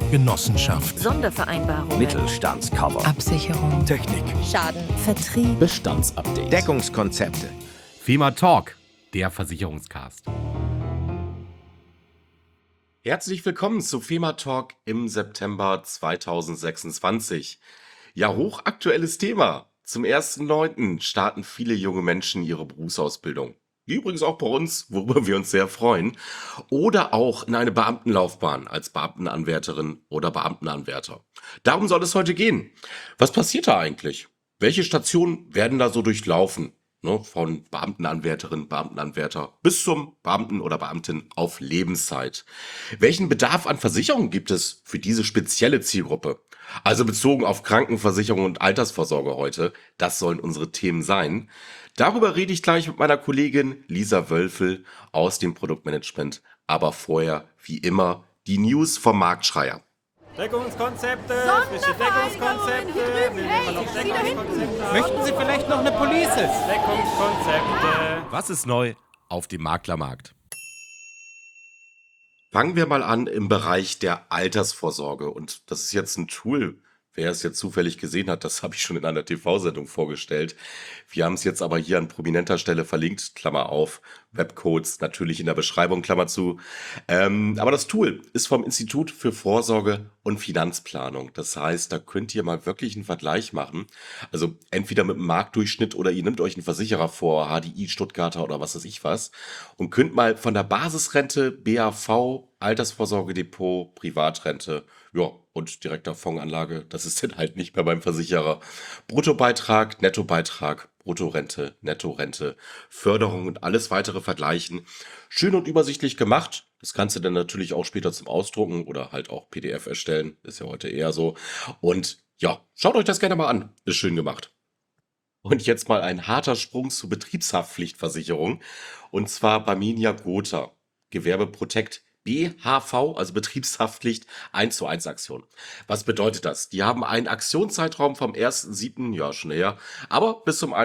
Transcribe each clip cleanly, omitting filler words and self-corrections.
Genossenschaft, Sondervereinbarungen, Mittelstandscover, Absicherung, Technik, Schaden, Vertrieb, Bestandsupdate, Deckungskonzepte. FEMA Talk, der Versicherungscast. Herzlich willkommen zu FEMA Talk im September 2026. Ja, hochaktuelles Thema. Zum 1.9. starten viele junge Menschen ihre Berufsausbildung. Wie übrigens auch bei uns, worüber wir uns sehr freuen. Oder auch in eine Beamtenlaufbahn als Beamtenanwärterin oder Beamtenanwärter. Darum soll es heute gehen. Was passiert da eigentlich? Welche Stationen werden da so durchlaufen? Von Beamtenanwärterin, Beamtenanwärter bis zum Beamten oder Beamtin auf Lebenszeit. Welchen Bedarf an Versicherungen gibt es für diese spezielle Zielgruppe? Also bezogen auf Krankenversicherung und Altersvorsorge heute. Das sollen unsere Themen sein. Darüber rede ich gleich mit meiner Kollegin Lisa Wölfel aus dem Produktmanagement. Aber vorher, wie immer, die News vom Marktschreier. Deckungskonzepte, frische Deckungskonzepte, Deckungskonzepte. Möchten Sie vielleicht noch eine Police? Deckungskonzepte. Was ist neu auf dem Maklermarkt? Fangen wir mal an im Bereich der Altersvorsorge. Und das ist jetzt ein Tool. Wer es jetzt zufällig gesehen hat, das habe ich schon in einer TV-Sendung vorgestellt. Wir haben es jetzt aber hier an prominenter Stelle verlinkt, Klammer auf, Webcodes natürlich in der Beschreibung, Klammer zu. Aber das Tool ist vom Institut für Vorsorge und Finanzplanung. Das heißt, da könnt ihr mal wirklich einen Vergleich machen. Also entweder mit dem Marktdurchschnitt oder ihr nehmt euch einen Versicherer vor, HDI, Stuttgarter oder was weiß ich was, und könnt mal von der Basisrente, BAV, Altersvorsorgedepot, Privatrente, ja, und direkter Fondsanlage, das ist dann halt nicht mehr beim Versicherer. Bruttobeitrag, Nettobeitrag, Bruttorente, Nettorente, Förderung und alles weitere vergleichen. Schön und übersichtlich gemacht. Das kannst du dann natürlich auch später zum Ausdrucken oder halt auch PDF erstellen. Ist ja heute eher so. Und ja, schaut euch das gerne mal an. Ist schön gemacht. Und jetzt mal ein harter Sprung zur Betriebshaftpflichtversicherung. Und zwar Barmenia Gotha, Gewerbe Protect BHV, also Betriebshaftpflicht 1:1 Aktion. Was bedeutet das? Die haben einen Aktionszeitraum vom 1.7., ja schon eher, aber bis zum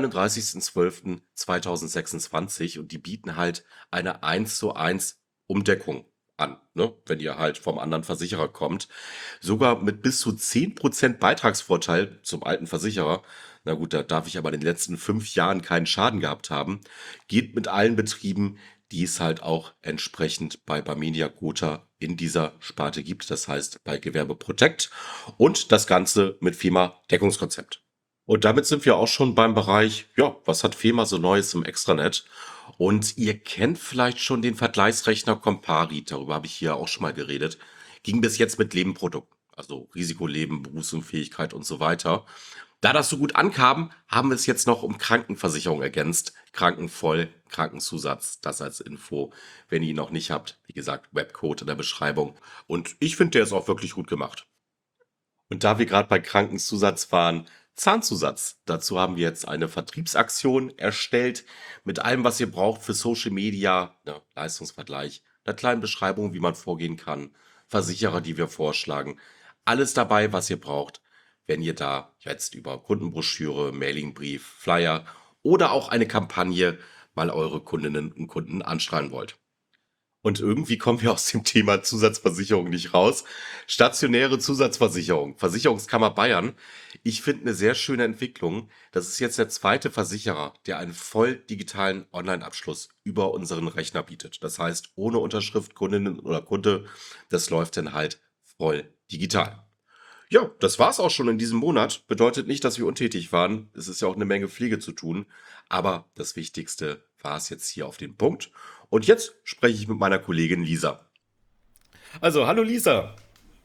31.12.2026 und die bieten halt eine 1:1 Umdeckung an, wenn ihr halt vom anderen Versicherer kommt. Sogar mit bis zu 10% Beitragsvorteil zum alten Versicherer. Na gut, da darf ich aber in den letzten 5 Jahren keinen Schaden gehabt haben. Geht mit allen Betrieben, die es halt auch entsprechend bei Barmenia Gotha in dieser Sparte gibt. Das heißt bei Gewerbe Protect und das Ganze mit FEMA Deckungskonzept. Und damit sind wir auch schon beim Bereich, ja, was hat FEMA so Neues im Extranet? Und ihr kennt vielleicht schon den Vergleichsrechner Comparit, darüber habe ich hier auch schon mal geredet. Ging bis jetzt mit Lebenprodukten, also Risikoleben, Berufsunfähigkeit und so weiter. Da das so gut ankam, haben wir es jetzt noch um Krankenversicherung ergänzt. Krankenvoll, Krankenzusatz, das als Info. Wenn ihr ihn noch nicht habt, wie gesagt, Webcode in der Beschreibung. Und ich finde, der ist auch wirklich gut gemacht. Und da wir gerade bei Krankenzusatz waren, Zahnzusatz. Dazu haben wir jetzt eine Vertriebsaktion erstellt mit allem, was ihr braucht für Social Media, Leistungsvergleich, einer kleinen Beschreibung, wie man vorgehen kann, Versicherer, die wir vorschlagen. Alles dabei, was ihr braucht, wenn ihr da jetzt über Kundenbroschüre, Mailingbrief, Flyer oder auch eine Kampagne mal eure Kundinnen und Kunden anstrahlen wollt. Und irgendwie kommen wir aus dem Thema Zusatzversicherung nicht raus. Stationäre Zusatzversicherung, Versicherungskammer Bayern. Ich finde eine sehr schöne Entwicklung. Das ist jetzt der zweite Versicherer, der einen voll digitalen Online-Abschluss über unseren Rechner bietet. Das heißt, ohne Unterschrift Kundinnen oder Kunde, das läuft dann halt voll digital. Ja, das war's auch schon in diesem Monat. Bedeutet nicht, dass wir untätig waren. Es ist ja auch eine Menge Pflege zu tun. Aber das Wichtigste war es jetzt hier auf den Punkt. Und jetzt spreche ich mit meiner Kollegin Lisa. Also, hallo Lisa.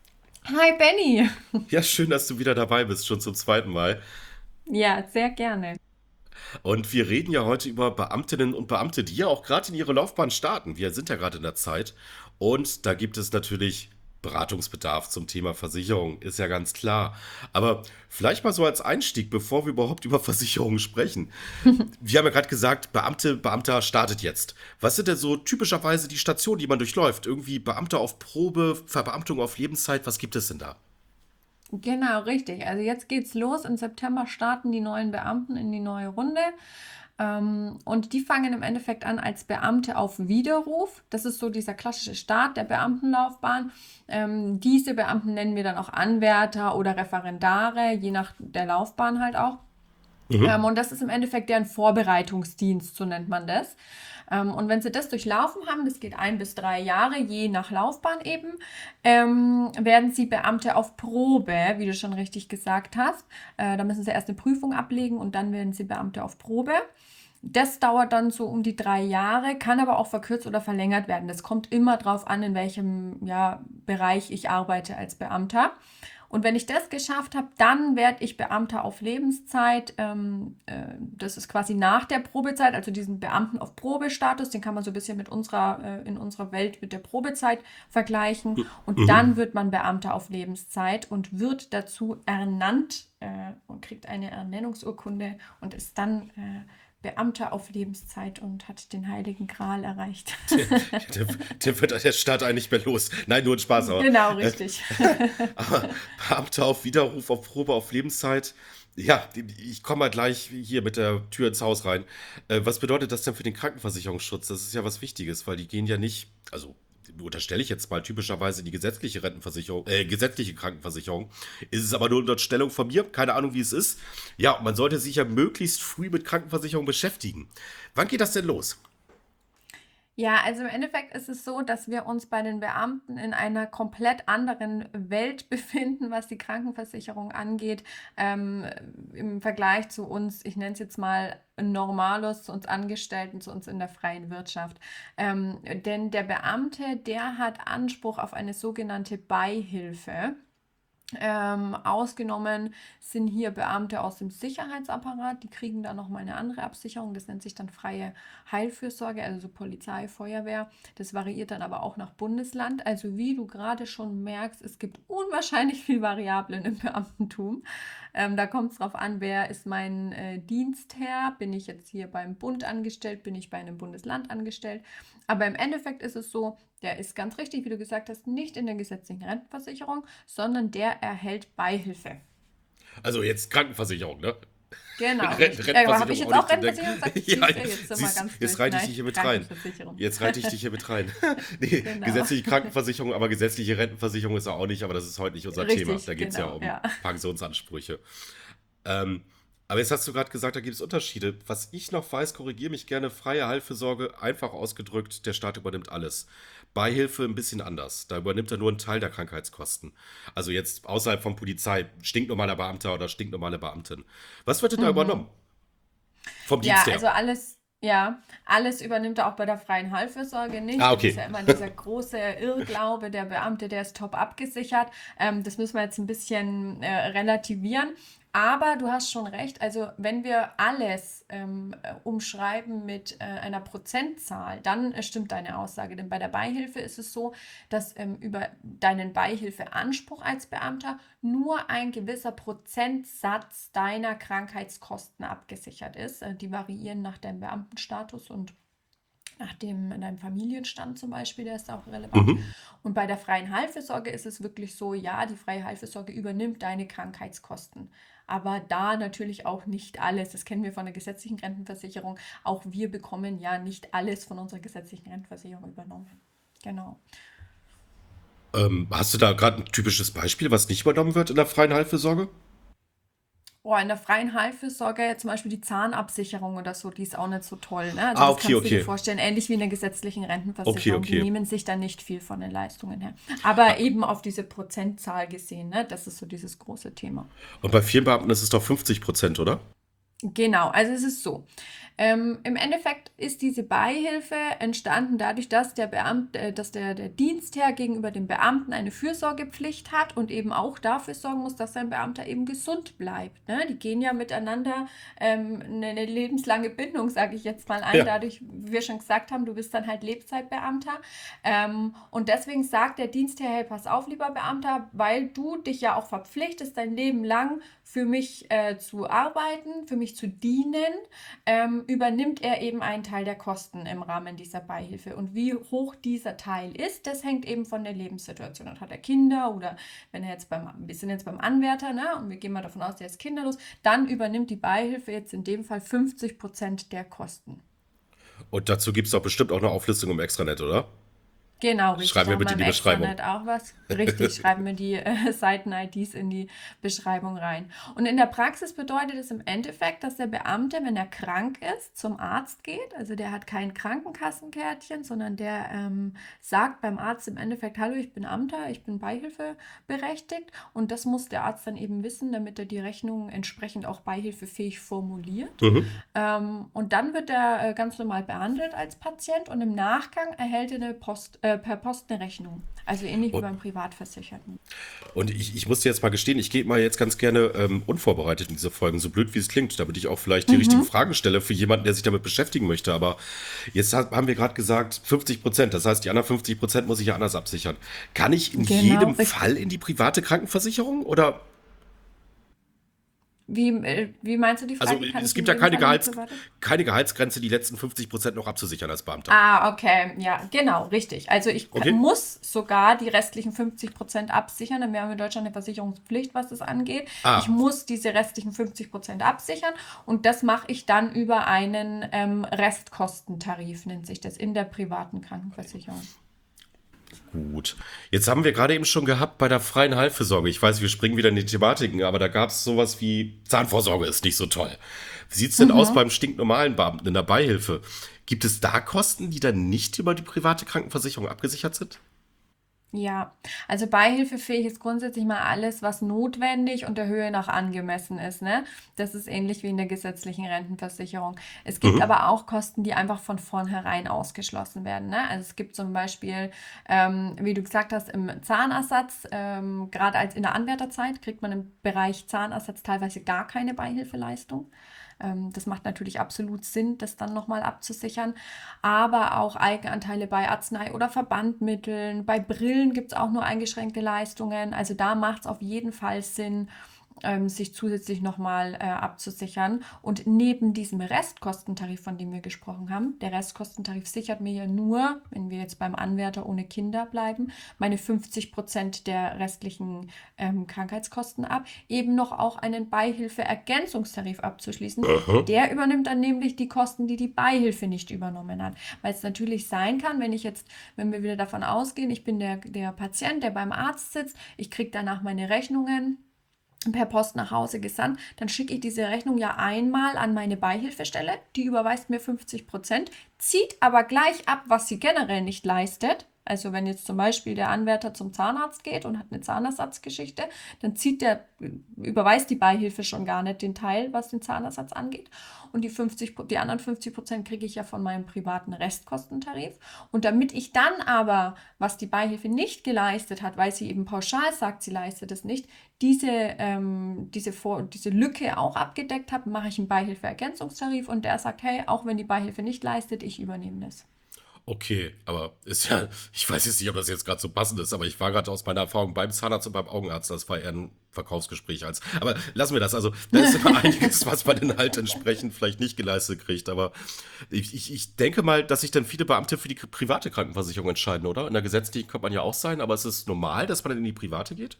Hi Benny. Ja, schön, dass du wieder dabei bist, schon zum zweiten Mal. Ja, sehr gerne. Und wir reden ja heute über Beamtinnen und Beamte, die ja auch gerade in ihre Laufbahn starten. Wir sind ja gerade in der Zeit. Und da gibt es natürlich Beratungsbedarf zum Thema Versicherung, ist ja ganz klar. Aber vielleicht mal so als Einstieg, bevor wir überhaupt über Versicherungen sprechen. Wir haben ja gerade gesagt, Beamter startet jetzt. Was sind denn so typischerweise die Stationen, die man durchläuft? Irgendwie Beamter auf Probe, Verbeamtung auf Lebenszeit, was gibt es denn da? Genau, richtig. Also jetzt geht's los. Im September starten die neuen Beamten in die neue Runde. Und die fangen im Endeffekt an als Beamte auf Widerruf. Das ist so dieser klassische Start der Beamtenlaufbahn. Diese Beamten nennen wir dann auch Anwärter oder Referendare, je nach der Laufbahn halt auch. Und das ist im Endeffekt deren Vorbereitungsdienst, so nennt man das. Und wenn sie das durchlaufen haben, das geht 1 bis 3 Jahre, je nach Laufbahn eben, werden sie Beamte auf Probe, wie du schon richtig gesagt hast. Da müssen sie erst eine Prüfung ablegen und dann werden sie Beamte auf Probe. Das dauert dann so um die 3 Jahre, kann aber auch verkürzt oder verlängert werden. Das kommt immer drauf an, in welchem Bereich ich arbeite als Beamter. Und wenn ich das geschafft habe, dann werde ich Beamter auf Lebenszeit. Das ist quasi nach der Probezeit, also diesen Beamten auf Probestatus, den kann man so ein bisschen mit in unserer Welt mit der Probezeit vergleichen. Und dann wird man Beamter auf Lebenszeit und wird dazu ernannt und kriegt eine Ernennungsurkunde und ist dann Beamter auf Lebenszeit und hat den Heiligen Gral erreicht. Der wird der Staat eigentlich mehr los. Nein, nur ein Spaß. Aber, Genau, richtig. aber Beamter auf Widerruf, auf Probe, auf Lebenszeit. Ja, ich komme mal gleich hier mit der Tür ins Haus rein. Was bedeutet das denn für den Krankenversicherungsschutz? Das ist ja was Wichtiges, weil die gehen ja nicht, also unterstelle ich jetzt mal typischerweise die gesetzliche Rentenversicherung, gesetzliche Krankenversicherung. Ist es aber nur eine Unterstellung von mir, keine Ahnung, wie es ist. Ja, man sollte sich ja möglichst früh mit Krankenversicherung beschäftigen. Wann geht das denn los? Ja, also im Endeffekt ist es so, dass wir uns bei den Beamten in einer komplett anderen Welt befinden, was die Krankenversicherung angeht, im Vergleich zu uns, ich nenne es jetzt mal Normalos, zu uns Angestellten, zu uns in der freien Wirtschaft. Denn der Beamte, der hat Anspruch auf eine sogenannte Beihilfe. Ausgenommen sind hier Beamte aus dem Sicherheitsapparat, die kriegen dann nochmal eine andere Absicherung, das nennt sich dann freie Heilfürsorge, also so Polizei, Feuerwehr, das variiert dann aber auch nach Bundesland, also wie du gerade schon merkst, es gibt unwahrscheinlich viel Variablen im Beamtentum, da kommt es drauf an, wer ist mein Dienstherr, bin ich jetzt hier beim Bund angestellt, bin ich bei einem Bundesland angestellt, aber im Endeffekt ist es so, der ist ganz richtig, wie du gesagt hast, nicht in der gesetzlichen Rentenversicherung, sondern der erhält Beihilfe. Also jetzt Krankenversicherung, ne? Genau. Rentenversicherung. Habe ich jetzt auch Rentenversicherung gesagt? Ja, Jetzt sind wir ganz jetzt reite ich dich hier mit rein. Jetzt reite ich dich hier mit rein. Nee, Genau. gesetzliche Krankenversicherung, aber gesetzliche Rentenversicherung ist er auch nicht, aber das ist heute nicht unser Richtig, Thema. Da geht es ja genau, um ja. Pensionsansprüche. Aber jetzt hast du gerade gesagt, da gibt es Unterschiede. Was ich noch weiß, korrigiere mich gerne, freie Heilfürsorge, einfach ausgedrückt, der Staat übernimmt alles. Beihilfe ein bisschen anders. Da übernimmt er nur einen Teil der Krankheitskosten. Also jetzt außerhalb von Polizei, stinknormaler Beamter oder stinknormale Beamtin. Was wird denn da übernommen? Vom Ja, Dienst her? also alles übernimmt er auch bei der freien Heilfürsorge nicht. Ah, okay. Das ist ja immer dieser große Irrglaube, der Beamte, der ist top abgesichert. Das müssen wir jetzt ein bisschen relativieren. Aber du hast schon recht, also wenn wir alles umschreiben mit einer Prozentzahl, dann stimmt deine Aussage. Denn bei der Beihilfe ist es so, dass über deinen Beihilfeanspruch als Beamter nur ein gewisser Prozentsatz deiner Krankheitskosten abgesichert ist. Die variieren nach deinem Beamtenstatus und nach deinem Familienstand zum Beispiel, der ist auch relevant. Und bei der freien Heilfürsorge ist es wirklich so, ja, die freie Heilfürsorge übernimmt deine Krankheitskosten. Aber da natürlich auch nicht alles. Das kennen wir von der gesetzlichen Rentenversicherung. Auch wir bekommen ja nicht alles von unserer gesetzlichen Rentenversicherung übernommen. Genau. Hast du da gerade ein typisches Beispiel, was nicht übernommen wird in der freien Heilfürsorge? In der freien Heilfürsorge zum Beispiel die Zahnabsicherung oder so, die ist auch nicht so toll. Ne? Also Ah, das okay, kannst du dir okay. vorstellen, ähnlich wie in der gesetzlichen Rentenversicherung. Okay. Die nehmen sich da nicht viel von den Leistungen her. Aber eben auf diese Prozentzahl gesehen, ne? Das ist so dieses große Thema. Und bei vielen Beamten ist es doch 50%, oder? Genau, also es ist so. Im Endeffekt ist diese Beihilfe entstanden dadurch, dass der Dienstherr gegenüber dem Beamten eine Fürsorgepflicht hat und eben auch dafür sorgen muss, dass sein Beamter eben gesund bleibt. Ne? Die gehen ja miteinander eine lebenslange Bindung, sage ich jetzt mal ein. Ja. Dadurch, wie wir schon gesagt haben, du bist dann halt Lebzeitbeamter. Und deswegen sagt der Dienstherr, hey, pass auf, lieber Beamter, weil du dich ja auch verpflichtest, dein Leben lang für mich zu arbeiten, für mich zusätzlich zu dienen, übernimmt er eben einen Teil der Kosten im Rahmen dieser Beihilfe. Und wie hoch dieser Teil ist, das hängt eben von der Lebenssituation ab. Hat er Kinder oder wenn er jetzt wir sind jetzt beim Anwärter, ne, und wir gehen mal davon aus, der ist kinderlos, dann übernimmt die Beihilfe jetzt in dem Fall 50% der Kosten. Und dazu gibt es doch bestimmt auch eine Auflistung im Extranet, oder? Genau, richtig. Schreiben wir Da bitte haben in die wir im Beschreibung. Extranet auch was. Richtig, schreiben wir die Seiten-IDs in die Beschreibung rein. Und in der Praxis bedeutet es im Endeffekt, dass der Beamte, wenn er krank ist, zum Arzt geht. Also der hat kein Krankenkassenkärtchen, sondern der sagt beim Arzt im Endeffekt, hallo, ich bin Amter, ich bin beihilfeberechtigt. Und das muss der Arzt dann eben wissen, damit er die Rechnung entsprechend auch beihilfefähig formuliert. Und dann wird er ganz normal behandelt als Patient und im Nachgang erhält er per Post eine Rechnung. Also ähnlich wie beim Privatversicherten. Und ich muss dir jetzt mal gestehen, ich gehe mal jetzt ganz gerne unvorbereitet in diese Folgen, so blöd wie es klingt, damit ich auch vielleicht die richtigen Fragen stelle für jemanden, der sich damit beschäftigen möchte. Aber jetzt haben wir gerade gesagt 50%, das heißt, die anderen 50% muss ich ja anders absichern. Kann ich in jedem richtig. Fall in die private Krankenversicherung oder? Wie meinst du die Frage? Also Kann es ich gibt in ja jedem Fall eine private? keine Gehaltsgrenze, die letzten 50% noch abzusichern als Beamter. Ah, okay. Ja, genau, richtig. Also ich Okay. muss sogar die restlichen 50% absichern. Dann haben wir in Deutschland eine Versicherungspflicht, was das angeht. Ah. Ich muss diese restlichen 50% absichern und das mache ich dann über einen Restkostentarif, nennt sich das, in der privaten Krankenversicherung. Gut. Jetzt haben wir gerade eben schon gehabt bei der freien Heilfürsorge. Ich weiß, wir springen wieder in die Thematiken, aber da gab es sowas wie Zahnvorsorge ist nicht so toll. Wie sieht es denn aus beim stinknormalen Beamten in der Beihilfe? Gibt es da Kosten, die dann nicht über die private Krankenversicherung abgesichert sind? Ja, also beihilfefähig ist grundsätzlich mal alles, was notwendig und der Höhe nach angemessen ist, ne? Das ist ähnlich wie in der gesetzlichen Rentenversicherung. Es gibt aber auch Kosten, die einfach von vornherein ausgeschlossen werden, ne? Also es gibt zum Beispiel, wie du gesagt hast, im Zahnersatz, gerade als in der Anwärterzeit kriegt man im Bereich Zahnersatz teilweise gar keine Beihilfeleistung. Das macht natürlich absolut Sinn, das dann nochmal abzusichern. Aber auch Eigenanteile bei Arznei- oder Verbandmitteln. Bei Brillen gibt es auch nur eingeschränkte Leistungen. Also da macht es auf jeden Fall Sinn, sich zusätzlich nochmal abzusichern. Und neben diesem Restkostentarif, von dem wir gesprochen haben, der Restkostentarif sichert mir ja nur, wenn wir jetzt beim Anwärter ohne Kinder bleiben, meine 50% der restlichen Krankheitskosten ab, eben noch auch einen Beihilfe-Ergänzungstarif abzuschließen. Der übernimmt dann nämlich die Kosten, die die Beihilfe nicht übernommen hat. Weil es natürlich sein kann, wenn wir wieder davon ausgehen, ich bin der Patient, der beim Arzt sitzt, ich kriege danach meine Rechnungen per Post nach Hause gesandt, dann schicke ich diese Rechnung ja einmal an meine Beihilfestelle, die überweist mir 50%, zieht aber gleich ab, was sie generell nicht leistet. Also wenn jetzt zum Beispiel der Anwärter zum Zahnarzt geht und hat eine Zahnersatzgeschichte, dann überweist die Beihilfe schon gar nicht den Teil, was den Zahnersatz angeht. Und die anderen 50% kriege ich ja von meinem privaten Restkostentarif. Und damit ich dann aber, was die Beihilfe nicht geleistet hat, weil sie eben pauschal sagt, sie leistet es nicht, diese Lücke auch abgedeckt habe, mache ich einen Beihilfe-Ergänzungstarif und der sagt, hey, auch wenn die Beihilfe nicht leistet, ich übernehme das. Okay, aber ist ja, ich weiß jetzt nicht, ob das jetzt gerade so passend ist, aber ich war gerade aus meiner Erfahrung beim Zahnarzt und beim Augenarzt, das war eher ein Verkaufsgespräch aber lassen wir das, also da ist immer einiges, was man dann halt entsprechend vielleicht nicht geleistet kriegt, aber ich denke mal, dass sich dann viele Beamte für die private Krankenversicherung entscheiden, oder? In der gesetzlichen könnte man ja auch sein, aber es ist normal, dass man dann in die private geht?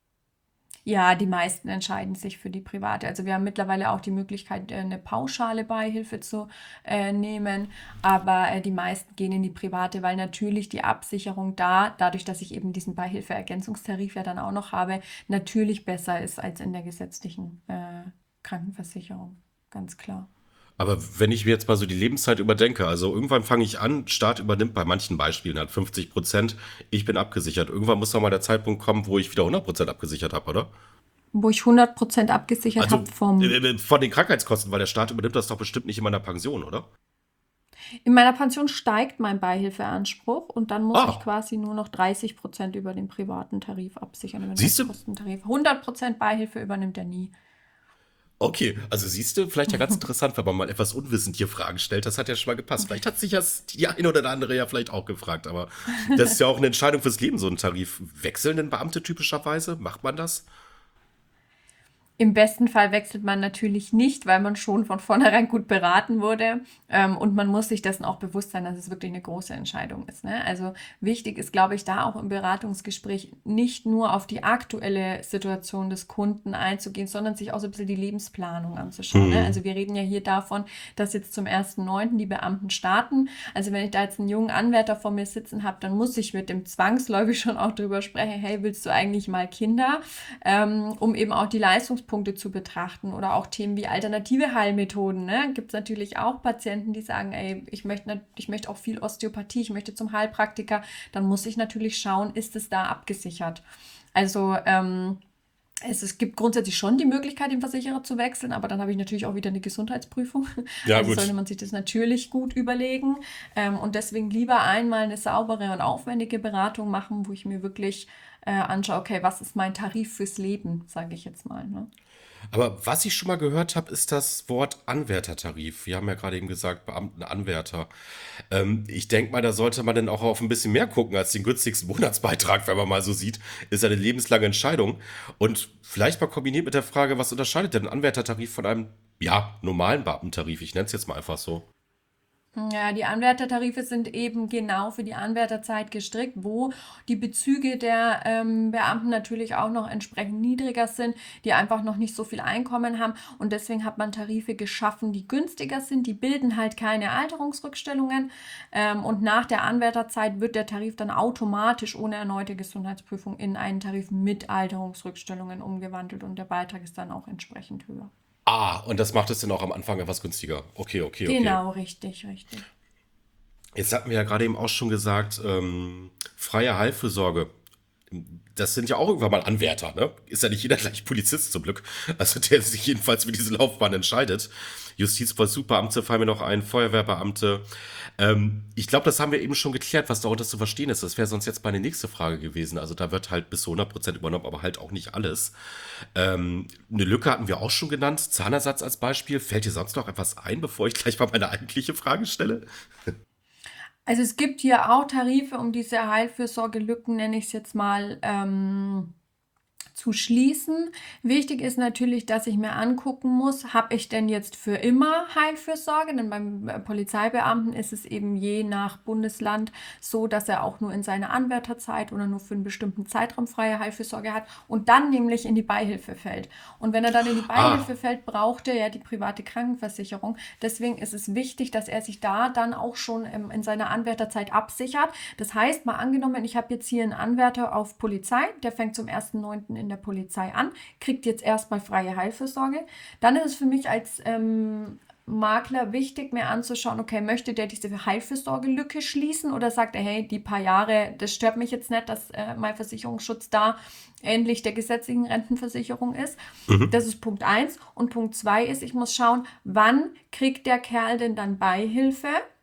Ja, die meisten entscheiden sich für die private. Also wir haben mittlerweile auch die Möglichkeit, eine pauschale Beihilfe zu nehmen, aber die meisten gehen in die private, weil natürlich die Absicherung dadurch, dass ich eben diesen Beihilfe-Ergänzungstarif ja dann auch noch habe, natürlich besser ist als in der gesetzlichen Krankenversicherung, ganz klar. Aber wenn ich mir jetzt mal so die Lebenszeit überdenke, also irgendwann fange ich an, Staat übernimmt bei manchen Beispielen halt 50%, ich bin abgesichert. Irgendwann muss doch mal der Zeitpunkt kommen, wo ich wieder 100% abgesichert habe, oder? Wo ich 100% abgesichert Also habe vom... von den Krankheitskosten, weil der Staat übernimmt das doch bestimmt nicht in meiner Pension, oder? In meiner Pension steigt mein Beihilfeanspruch und dann muss Ah. ich quasi nur noch 30% über den privaten Tarif absichern, über den Siehst du? Restkostentarif. 100% Beihilfe übernimmt er nie. Okay, also siehst du, vielleicht ja ganz interessant, wenn man mal etwas unwissend hier Fragen stellt. Das hat ja schon mal gepasst. Vielleicht hat sich das die eine oder der andere ja vielleicht auch gefragt. Aber das ist ja auch eine Entscheidung fürs Leben, so ein Tarif. Wechseln denn Beamte typischerweise? Macht man das? Im besten Fall wechselt man natürlich nicht, weil man schon von vornherein gut beraten wurde. Und man muss sich dessen auch bewusst sein, dass es wirklich eine große Entscheidung ist. Ne? Also wichtig ist, glaube ich, da auch im Beratungsgespräch nicht nur auf die aktuelle Situation des Kunden einzugehen, sondern sich auch so ein bisschen die Lebensplanung anzuschauen. Ne? Also wir reden ja hier davon, dass jetzt zum 1.9. die Beamten starten. Also wenn ich da jetzt einen jungen Anwärter vor mir sitzen habe, dann muss ich mit dem zwangsläufig schon auch drüber sprechen, hey, willst du eigentlich mal Kinder? Um eben auch die Leistungspunkte zu betrachten oder auch Themen wie alternative Heilmethoden. Ne? Gibt es natürlich auch Patienten, die sagen, ey, ich möchte auch viel Osteopathie, ich möchte zum Heilpraktiker. Dann muss ich natürlich schauen, ist es da abgesichert? Also es gibt grundsätzlich schon die Möglichkeit, den Versicherer zu wechseln, aber dann habe ich natürlich auch wieder eine Gesundheitsprüfung. Ja, Also gut. sollte man sich das natürlich gut überlegen und deswegen lieber einmal eine saubere und aufwendige Beratung machen, wo ich mir wirklich anschaue, okay, was ist mein Tarif fürs Leben, sage ich jetzt mal. Ne? Aber was ich schon mal gehört habe, ist das Wort Anwärtertarif. Wir haben ja gerade eben gesagt, Beamtenanwärter. Ich denke mal, da sollte man dann auch auf ein bisschen mehr gucken als den günstigsten Monatsbeitrag, wenn man mal so sieht. Ist ja eine lebenslange Entscheidung. Und vielleicht mal kombiniert mit der Frage, was unterscheidet denn ein Anwärtertarif von einem, ja, normalen Beamtentarif? Ich nenne es jetzt mal einfach so. Ja, die Anwärtertarife sind eben genau für die Anwärterzeit gestrickt, wo die Bezüge der Beamten natürlich auch noch entsprechend niedriger sind, die einfach noch nicht so viel Einkommen haben. Und deswegen hat man Tarife geschaffen, die günstiger sind. Die bilden halt keine Alterungsrückstellungen. Und nach der Anwärterzeit wird der Tarif dann automatisch ohne erneute Gesundheitsprüfung in einen Tarif mit Alterungsrückstellungen umgewandelt. Und der Beitrag ist dann auch entsprechend höher. Ah, und das macht es dann auch am Anfang etwas günstiger. Okay. Genau, richtig. Jetzt hatten wir ja gerade eben auch schon gesagt, freie Heilfürsorge. Das sind ja auch irgendwann mal Anwärter, ne? Ist ja nicht jeder gleich Polizist zum Glück. Also der sich jedenfalls für diese Laufbahn entscheidet. Justizvollzugsbeamte fallen mir noch ein, Feuerwehrbeamte. Ich glaube, das haben wir eben schon geklärt, was darunter zu verstehen ist. Das wäre sonst jetzt meine nächste Frage gewesen. Also da wird halt bis zu 100% übernommen, aber halt auch nicht alles. Eine Lücke hatten wir auch schon genannt. Zahnersatz als Beispiel. Fällt dir sonst noch etwas ein, bevor ich gleich mal meine eigentliche Frage stelle? Also es gibt hier auch Tarife, um diese Heilfürsorgelücken, nenne ich es jetzt mal, zu schließen. Wichtig ist natürlich, dass ich mir angucken muss, habe ich denn jetzt für immer Heilfürsorge? Denn beim Polizeibeamten ist es eben je nach Bundesland so, dass er auch nur in seiner Anwärterzeit oder nur für einen bestimmten Zeitraum freie Heilfürsorge hat und dann nämlich in die Beihilfe fällt. Und wenn er dann in die Beihilfe fällt, braucht er ja die private Krankenversicherung. Deswegen ist es wichtig, dass er sich da dann auch schon in seiner Anwärterzeit absichert. Das heißt, mal angenommen, ich habe jetzt hier einen Anwärter auf Polizei, der fängt zum 1.9. in der Polizei an, kriegt jetzt erstmal freie Heilfürsorge. Dann ist es für mich als Makler wichtig, mir anzuschauen, okay, möchte der diese Heilfürsorgelücke schließen oder sagt er, hey, die paar Jahre, das stört mich jetzt nicht, dass mein Versicherungsschutz da ähnlich der gesetzlichen Rentenversicherung ist. Das ist Punkt 1. Und Punkt 2 ist, ich muss schauen, wann kriegt der Kerl denn dann Beihilfe?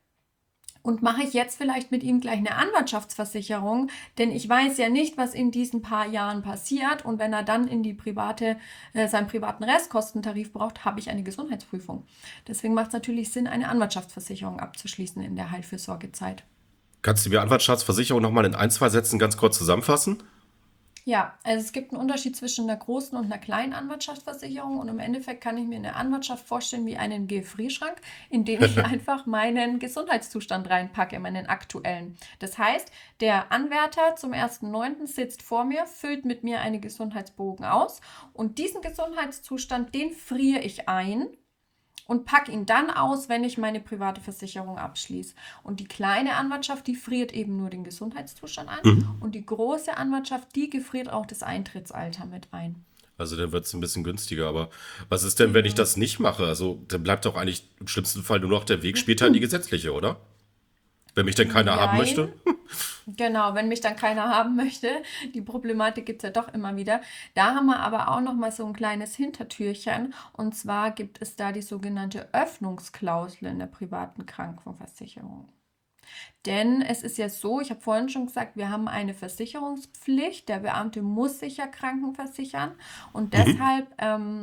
Und mache ich jetzt vielleicht mit ihm gleich eine Anwartschaftsversicherung, denn ich weiß ja nicht, was in diesen paar Jahren passiert. Und wenn er dann in die seinen privaten Restkostentarif braucht, habe ich eine Gesundheitsprüfung. Deswegen macht es natürlich Sinn, eine Anwartschaftsversicherung abzuschließen in der Heilfürsorgezeit. Kannst du mir Anwaltschaftsversicherung nochmal in 1-2 Sätzen ganz kurz zusammenfassen? Ja, also es gibt einen Unterschied zwischen einer großen und einer kleinen Anwartschaftsversicherung und im Endeffekt kann ich mir eine Anwartschaft vorstellen wie einen Gefrierschrank, in den ich einfach meinen Gesundheitszustand reinpacke, meinen aktuellen. Das heißt, der Anwärter zum 1.9. sitzt vor mir, füllt mit mir einen Gesundheitsbogen aus und diesen Gesundheitszustand, den friere ich ein und packe ihn dann aus, wenn ich meine private Versicherung abschließe. Und die kleine Anwartschaft, die friert eben nur den Gesundheitszustand ein. Und die große Anwartschaft, die gefriert auch das Eintrittsalter mit ein. Also dann wird es ein bisschen günstiger, aber was ist denn, wenn ich das nicht mache? Also dann bleibt doch eigentlich im schlimmsten Fall nur noch der Weg später in die gesetzliche, oder? Wenn mich denn keiner haben möchte? Genau, wenn mich dann keiner haben möchte. Die Problematik gibt es ja doch immer wieder. Da haben wir aber auch noch mal so ein kleines Hintertürchen. Und zwar gibt es da die sogenannte Öffnungsklausel in der privaten Krankenversicherung. Denn es ist ja so, ich habe vorhin schon gesagt, wir haben eine Versicherungspflicht. Der Beamte muss sich ja krankenversichern. Und deshalb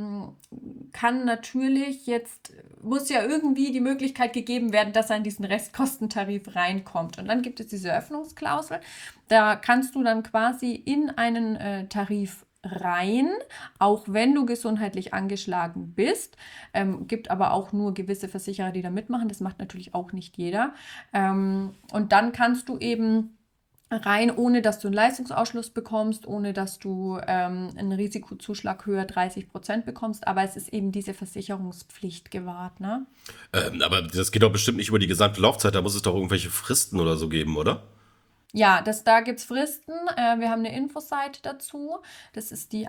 kann natürlich muss ja irgendwie die Möglichkeit gegeben werden, dass er in diesen Restkostentarif reinkommt. Und dann gibt es diese Öffnungsklausel. Da kannst du dann quasi in einen Tarif rein, auch wenn du gesundheitlich angeschlagen bist. Gibt aber auch nur gewisse Versicherer, die da mitmachen. Das macht natürlich auch nicht jeder. Und dann kannst du eben rein, ohne dass du einen Leistungsausschluss bekommst, ohne dass du einen Risikozuschlag höher 30% bekommst, aber es ist eben diese Versicherungspflicht gewahrt, ne? Aber das geht doch bestimmt nicht über die gesamte Laufzeit, da muss es doch irgendwelche Fristen oder so geben, oder? Ja, da gibt es Fristen. Wir haben eine Infoseite dazu. Das ist die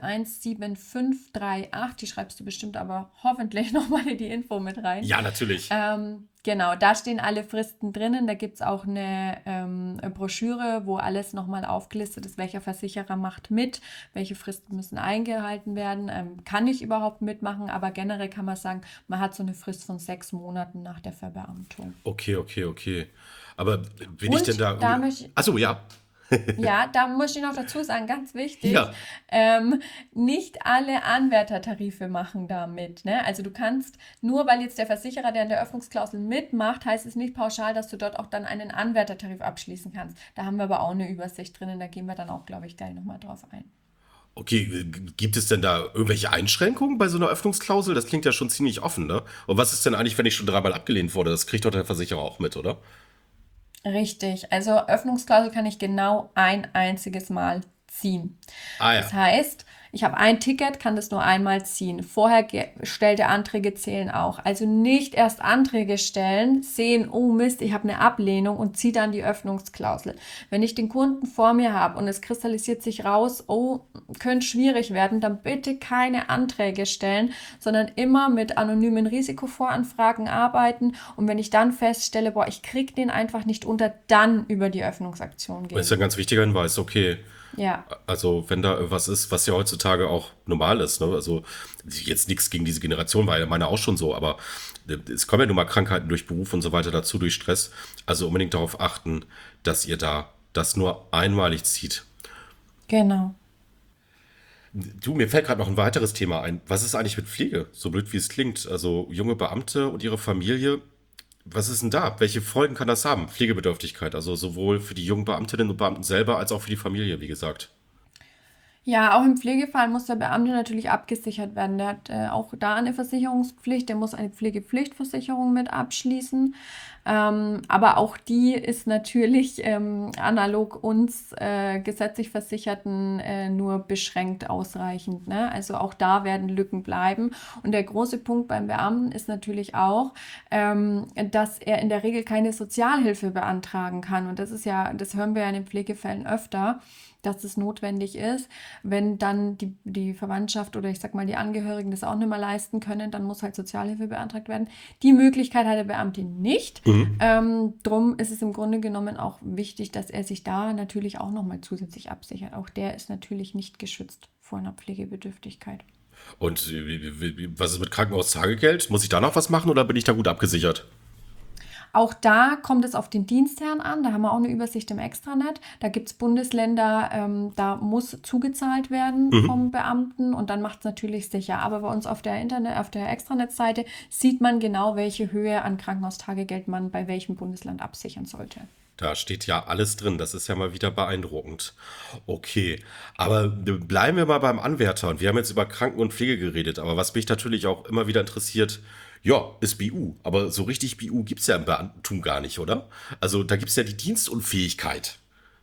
17538. Die schreibst du bestimmt aber hoffentlich nochmal in die Info mit rein. Ja, natürlich. Genau, da stehen alle Fristen drinnen. Da gibt es auch eine Broschüre, wo alles nochmal aufgelistet ist, welcher Versicherer macht mit, welche Fristen müssen eingehalten werden. Kann ich überhaupt mitmachen, aber generell kann man sagen, man hat so eine Frist von 6 Monaten nach der Verbeamtung. Okay. Aber bin ich denn da... da möchte ich- Achso, ja. Ja, da muss ich noch dazu sagen, ganz wichtig, Ja. nicht alle Anwärtertarife machen da mit. Ne? Also du kannst, nur weil jetzt der Versicherer, der in der Öffnungsklausel mitmacht, heißt es nicht pauschal, dass du dort auch dann einen Anwärtertarif abschließen kannst. Da haben wir aber auch eine Übersicht drinnen, da gehen wir dann auch, glaube ich, gleich nochmal drauf ein. Okay, gibt es denn da irgendwelche Einschränkungen bei so einer Öffnungsklausel? Das klingt ja schon ziemlich offen, ne? Und was ist denn eigentlich, wenn ich schon 3-mal abgelehnt wurde? Das kriegt doch der Versicherer auch mit, oder? Richtig, also Öffnungsklausel kann ich genau ein einziges Mal ziehen. Ah ja. Das heißt, ich habe ein Ticket, kann das nur einmal ziehen. Vorher gestellte Anträge zählen auch. Also nicht erst Anträge stellen, sehen, oh Mist, ich habe eine Ablehnung und ziehe dann die Öffnungsklausel. Wenn ich den Kunden vor mir habe und es kristallisiert sich raus, oh, könnte schwierig werden, dann bitte keine Anträge stellen, sondern immer mit anonymen Risikovoranfragen arbeiten. Und wenn ich dann feststelle, boah, ich kriege den einfach nicht unter, dann über die Öffnungsaktion gehen. Das ist ja ein ganz wichtiger Hinweis, okay. Ja. Also wenn da irgendwas ist, was ja heutzutage auch normal ist, ne? Also jetzt nichts gegen diese Generation, war ja meine auch schon so, aber es kommen ja nun mal Krankheiten durch Beruf und so weiter dazu, durch Stress. Also unbedingt darauf achten, dass ihr da das nur einmalig zieht. Genau. Du, mir fällt gerade noch ein weiteres Thema ein. Was ist eigentlich mit Pflege? So blöd wie es klingt. Also junge Beamte und ihre Familie. Was ist denn da? Welche Folgen kann das haben? Pflegebedürftigkeit, also sowohl für die jungen Beamtinnen und Beamten selber als auch für die Familie, wie gesagt. Ja, auch im Pflegefall muss der Beamte natürlich abgesichert werden. Der hat auch da eine Versicherungspflicht, der muss eine Pflegepflichtversicherung mit abschließen. Aber auch die ist natürlich analog uns gesetzlich Versicherten nur beschränkt ausreichend. Ne? Also auch da werden Lücken bleiben. Und der große Punkt beim Beamten ist natürlich auch, dass er in der Regel keine Sozialhilfe beantragen kann. Und das ist ja, das hören wir ja in den Pflegefällen öfter, dass es notwendig ist. Wenn dann die Verwandtschaft oder ich sag mal die Angehörigen das auch nicht mehr leisten können, dann muss halt Sozialhilfe beantragt werden. Die Möglichkeit hat der Beamte nicht. Drum ist es im Grunde genommen auch wichtig, dass er sich da natürlich auch nochmal zusätzlich absichert. Auch der ist natürlich nicht geschützt vor einer Pflegebedürftigkeit. Und was ist mit Krankenhaustagegeld? Muss ich da noch was machen oder bin ich da gut abgesichert? Auch da kommt es auf den Dienstherrn an. Da haben wir auch eine Übersicht im Extranet. Da gibt es Bundesländer, da muss zugezahlt werden vom Beamten und dann macht es natürlich sicher. Aber bei uns auf der Extranet-Seite sieht man genau, welche Höhe an Krankenhaustagegeld man bei welchem Bundesland absichern sollte. Da steht ja alles drin. Das ist ja mal wieder beeindruckend. Okay, aber bleiben wir mal beim Anwärter. Und wir haben jetzt über Kranken- und Pflege geredet. Aber was mich natürlich auch immer wieder interessiert, ja, ist BU. Aber so richtig BU gibt es ja im Beamtentum gar nicht, oder? Also da gibt es ja die Dienstunfähigkeit.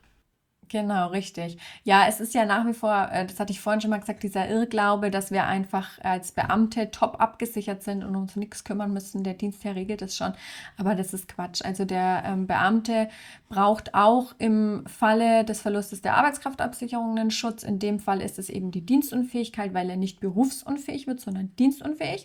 Genau, richtig. Ja, es ist ja nach wie vor, das hatte ich vorhin schon mal gesagt, dieser Irrglaube, dass wir einfach als Beamte top abgesichert sind und uns nichts kümmern müssen. Der Dienstherr regelt das schon, aber das ist Quatsch. Also der Beamte braucht auch im Falle des Verlustes der Arbeitskraftabsicherung einen Schutz. In dem Fall ist es eben die Dienstunfähigkeit, weil er nicht berufsunfähig wird, sondern dienstunfähig.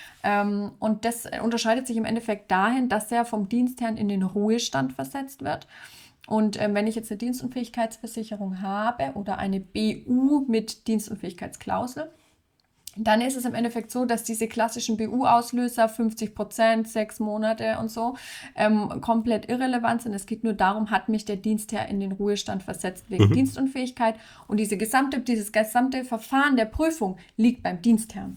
Und das unterscheidet sich im Endeffekt dahin, dass er vom Dienstherrn in den Ruhestand versetzt wird. Und wenn ich jetzt eine Dienstunfähigkeitsversicherung habe oder eine BU mit Dienstunfähigkeitsklausel, dann ist es im Endeffekt so, dass diese klassischen BU-Auslöser 50%, 6 Monate und so komplett irrelevant sind. Es geht nur darum, hat mich der Dienstherr in den Ruhestand versetzt wegen Dienstunfähigkeit und dieses gesamte Verfahren der Prüfung liegt beim Dienstherrn.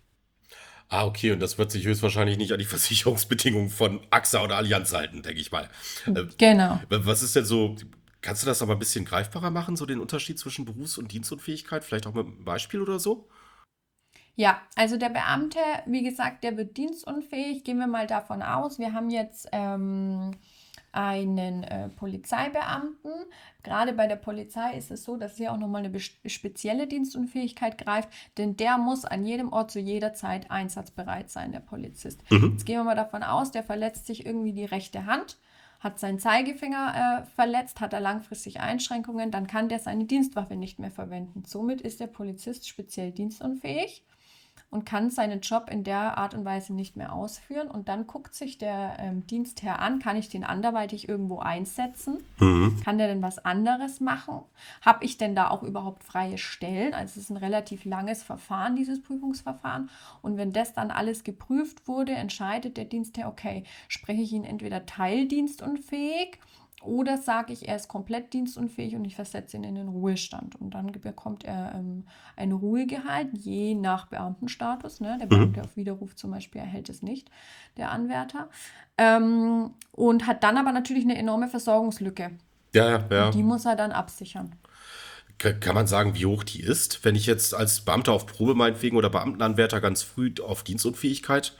Ah, okay, und das wird sich höchstwahrscheinlich nicht an die Versicherungsbedingungen von AXA oder Allianz halten, denke ich mal. Genau. Was ist denn so, Kannst du das aber ein bisschen greifbarer machen, so den Unterschied zwischen Berufs- und Dienstunfähigkeit? Vielleicht auch mit einem Beispiel oder so? Ja, also der Beamte, wie gesagt, der wird dienstunfähig. Gehen wir mal davon aus, wir haben jetzt einen Polizeibeamten. Gerade bei der Polizei ist es so, dass hier auch nochmal eine spezielle Dienstunfähigkeit greift, denn der muss an jedem Ort zu jeder Zeit einsatzbereit sein, der Polizist. Jetzt gehen wir mal davon aus, der verletzt sich irgendwie die rechte Hand, hat seinen Zeigefinger verletzt, hat er langfristig Einschränkungen, dann kann der seine Dienstwaffe nicht mehr verwenden. Somit ist der Polizist speziell dienstunfähig und kann seinen Job in der Art und Weise nicht mehr ausführen. Und dann guckt sich der Dienstherr an, kann ich den anderweitig irgendwo einsetzen? Kann der denn was anderes machen? Habe ich denn da auch überhaupt freie Stellen? Also es ist ein relativ langes Verfahren, dieses Prüfungsverfahren. Und wenn das dann alles geprüft wurde, entscheidet der Dienstherr, okay, spreche ich ihn entweder teildienstunfähig oder sage ich, er ist komplett dienstunfähig und ich versetze ihn in den Ruhestand. Und dann bekommt er ein Ruhegehalt, je nach Beamtenstatus. Ne? Der Beamte auf Widerruf zum Beispiel erhält es nicht, der Anwärter. Und hat dann aber natürlich eine enorme Versorgungslücke. Ja. Die muss er dann absichern. Kann man sagen, wie hoch die ist? Wenn ich jetzt als Beamter auf Probe meinetwegen oder Beamtenanwärter ganz früh auf Dienstunfähigkeit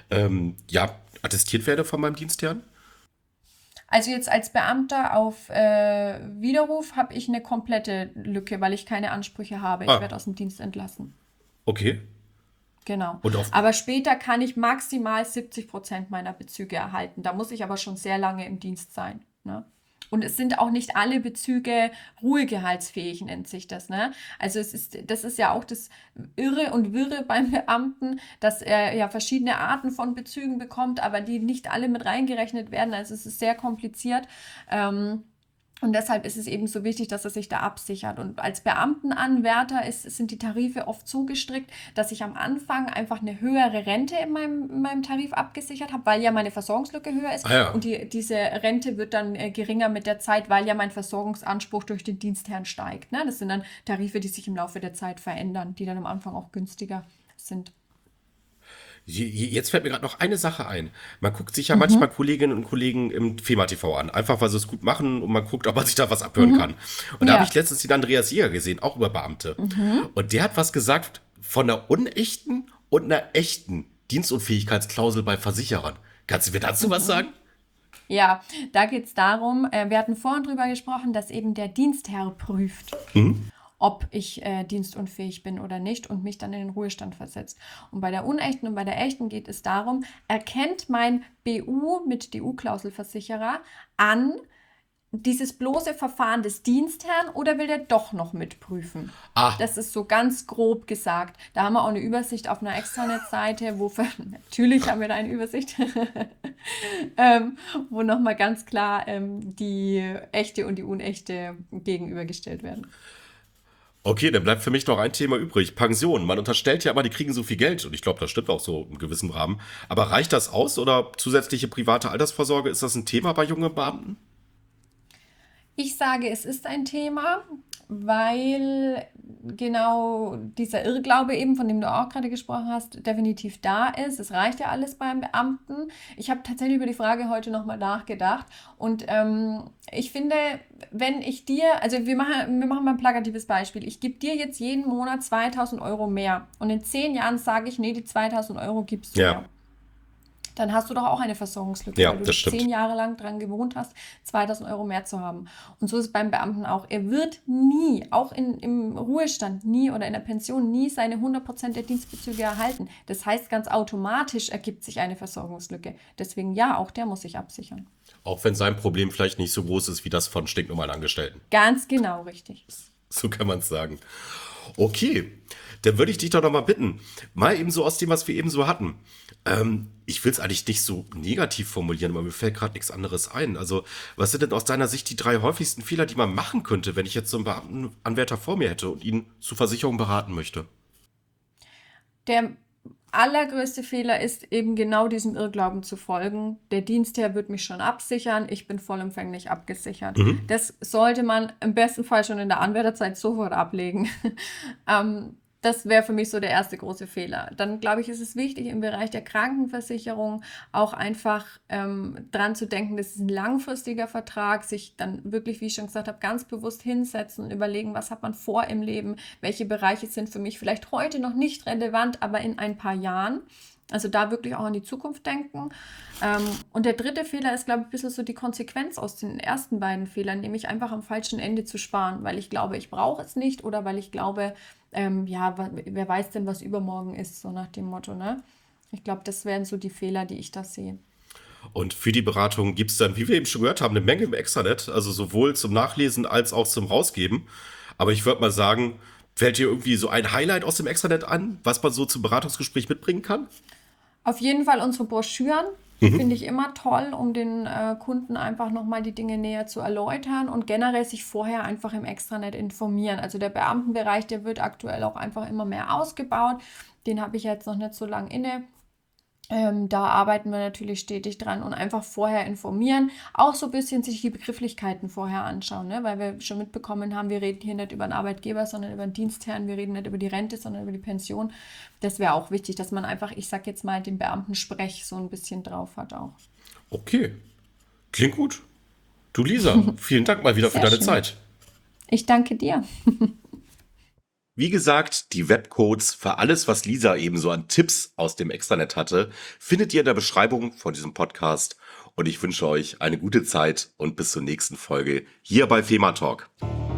attestiert werde von meinem Dienstherrn? Also jetzt als Beamter auf Widerruf habe ich eine komplette Lücke, weil ich keine Ansprüche habe. Ich werde aus dem Dienst entlassen. Okay. Genau. Und auf- Aber später kann ich maximal 70% meiner Bezüge erhalten. Da muss ich aber schon sehr lange im Dienst sein. Ne? Und es sind auch nicht alle Bezüge ruhegehaltsfähig, nennt sich das. Ne? Also das ist ja auch das Irre und Wirre beim Beamten, dass er ja verschiedene Arten von Bezügen bekommt, aber die nicht alle mit reingerechnet werden. Also es ist sehr kompliziert. Und deshalb ist es eben so wichtig, dass er sich da absichert. Und als Beamtenanwärter sind die Tarife oft so gestrickt, dass ich am Anfang einfach eine höhere Rente in meinem Tarif abgesichert habe, weil ja meine Versorgungslücke höher ist. Und diese Rente wird dann geringer mit der Zeit, weil ja mein Versorgungsanspruch durch den Dienstherrn steigt. Ne? Das sind dann Tarife, die sich im Laufe der Zeit verändern, die dann am Anfang auch günstiger sind. Jetzt fällt mir gerade noch eine Sache ein. Man guckt sich ja manchmal Kolleginnen und Kollegen im FEMA TV an, einfach weil sie es gut machen und man guckt, ob man sich da was abhören kann. Und da habe ich letztens den Andreas Jäger gesehen, auch über Beamte. Und der hat was gesagt von einer unechten und einer echten Dienstunfähigkeitsklausel bei Versicherern. Kannst du mir dazu was sagen? Ja, da geht es darum, wir hatten vorhin drüber gesprochen, dass eben der Dienstherr prüft, ob ich dienstunfähig bin oder nicht und mich dann in den Ruhestand versetzt. Und bei der unechten und bei der echten geht es darum, erkennt mein BU mit DU-Klauselversicherer an dieses bloße Verfahren des Dienstherrn oder will der doch noch mitprüfen? Das ist so ganz grob gesagt. Da haben wir auch eine Übersicht auf einer Extranet-Seite, natürlich haben wir da eine Übersicht, wo nochmal ganz klar die echte und die unechte gegenübergestellt werden. Okay, dann bleibt für mich noch ein Thema übrig. Pension. Man unterstellt ja immer, die kriegen so viel Geld. Und ich glaube, das stimmt auch so im gewissen Rahmen. Aber reicht das aus oder zusätzliche private Altersvorsorge? Ist das ein Thema bei jungen Beamten? Ich sage, es ist ein Thema, weil genau dieser Irrglaube eben, von dem du auch gerade gesprochen hast, definitiv da ist. Es reicht ja alles beim Beamten. Ich habe tatsächlich über die Frage heute nochmal nachgedacht und ich finde, wenn ich dir, also wir machen mal ein plakatives Beispiel. Ich gebe dir jetzt jeden Monat 2.000 Euro mehr und in 10 Jahren sage ich, nee, die 2.000 Euro gibst du mir. Dann hast du doch auch eine Versorgungslücke, weil du 10 Jahre lang dran gewohnt hast, 2.000 Euro mehr zu haben. Und so ist es beim Beamten auch. Er wird nie, auch im Ruhestand nie oder in der Pension nie seine 100% der Dienstbezüge erhalten. Das heißt, ganz automatisch ergibt sich eine Versorgungslücke. Deswegen ja, auch der muss sich absichern. Auch wenn sein Problem vielleicht nicht so groß ist wie das von stinknormalen Angestellten. Ganz genau, richtig. So kann man es sagen. Okay, dann würde ich dich doch noch mal bitten, mal eben so aus dem, was wir eben so hatten. Ich will es eigentlich nicht so negativ formulieren, aber mir fällt gerade nichts anderes ein. Also, was sind denn aus deiner Sicht die 3 häufigsten Fehler, die man machen könnte, wenn ich jetzt so einen Beamtenanwärter vor mir hätte und ihn zur Versicherung beraten möchte? Der allergrößte Fehler ist eben genau diesem Irrglauben zu folgen. Der Dienstherr wird mich schon absichern, ich bin vollumfänglich abgesichert. Das sollte man im besten Fall schon in der Anwärterzeit sofort ablegen. Das wäre für mich so der erste große Fehler. Dann, glaube ich, ist es wichtig, im Bereich der Krankenversicherung auch einfach dran zu denken, das ist ein langfristiger Vertrag, sich dann wirklich, wie ich schon gesagt habe, ganz bewusst hinsetzen und überlegen, was hat man vor im Leben, welche Bereiche sind für mich vielleicht heute noch nicht relevant, aber in ein paar Jahren. Also da wirklich auch an die Zukunft denken. Und der dritte Fehler ist, glaube ich, ein bisschen so die Konsequenz aus den ersten beiden Fehlern, nämlich einfach am falschen Ende zu sparen, weil ich glaube, ich brauche es nicht oder weil ich glaube, wer weiß denn, was übermorgen ist, so nach dem Motto, ne? Ich glaube, das wären so die Fehler, die ich da sehe. Und für die Beratung gibt es dann, wie wir eben schon gehört haben, eine Menge im Extranet, also sowohl zum Nachlesen als auch zum Rausgeben. Aber ich würde mal sagen, fällt dir irgendwie so ein Highlight aus dem Extranet an, was man so zum Beratungsgespräch mitbringen kann? Auf jeden Fall unsere Broschüren. Finde ich immer toll, um den Kunden einfach nochmal die Dinge näher zu erläutern und generell sich vorher einfach im Extranet informieren. Also der Beamtenbereich, der wird aktuell auch einfach immer mehr ausgebaut. Den habe ich jetzt noch nicht so lange inne. Da arbeiten wir natürlich stetig dran und einfach vorher informieren. Auch so ein bisschen sich die Begrifflichkeiten vorher anschauen, ne? Weil wir schon mitbekommen haben, wir reden hier nicht über einen Arbeitgeber, sondern über einen Dienstherrn. Wir reden nicht über die Rente, sondern über die Pension. Das wäre auch wichtig, dass man einfach, ich sag jetzt mal, den Beamtensprech so ein bisschen drauf hat auch. Okay, klingt gut. Du Lisa, vielen Dank mal wieder für Sehr deine schön. Zeit. Ich danke dir. Wie gesagt, die Webcodes für alles, was Lisa eben so an Tipps aus dem Extranet hatte, findet ihr in der Beschreibung von diesem Podcast. Und ich wünsche euch eine gute Zeit und bis zur nächsten Folge hier bei FEMA Talk.